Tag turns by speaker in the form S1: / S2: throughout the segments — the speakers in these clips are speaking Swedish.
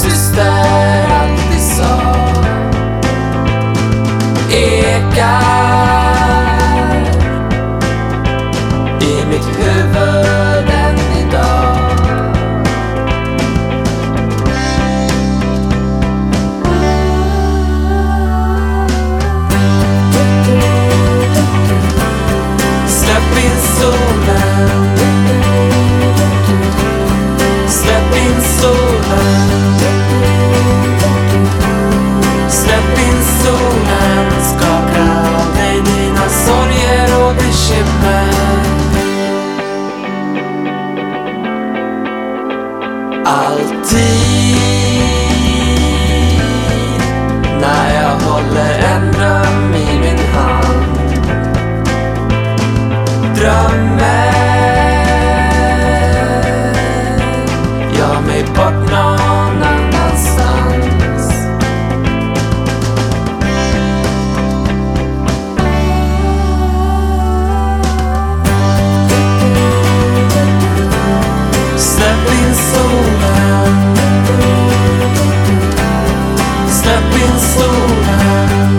S1: syster alltid sa ekar i mitt huvud än idag. Släpp in solen, släpp in solen, släpp in solen, skaka av dig dina sorger och bekymmer. Alltid när jag håller en dröm i min hand, drömmer jag mig bort någon annanstans. Släpp in solen, släpp in solen,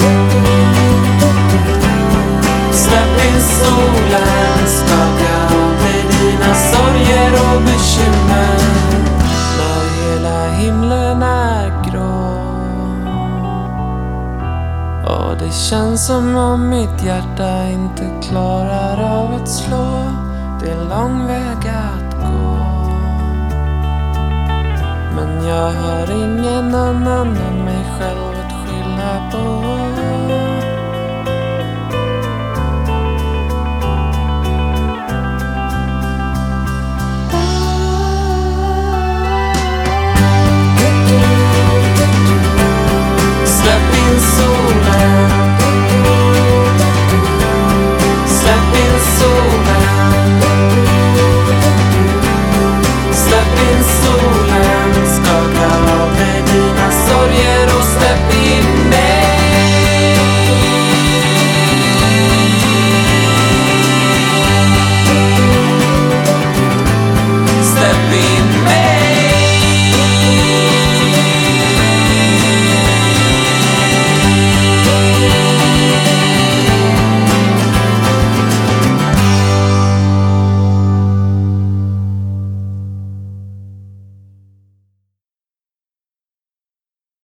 S1: släpp in solen, skaka av dig dina sorger och bekymmer. När hela himlen är grå och det känns som om mitt hjärta inte klarar av att slå. Det är lång väg att gå, men jag har ingen annan än mig själv att skylla på.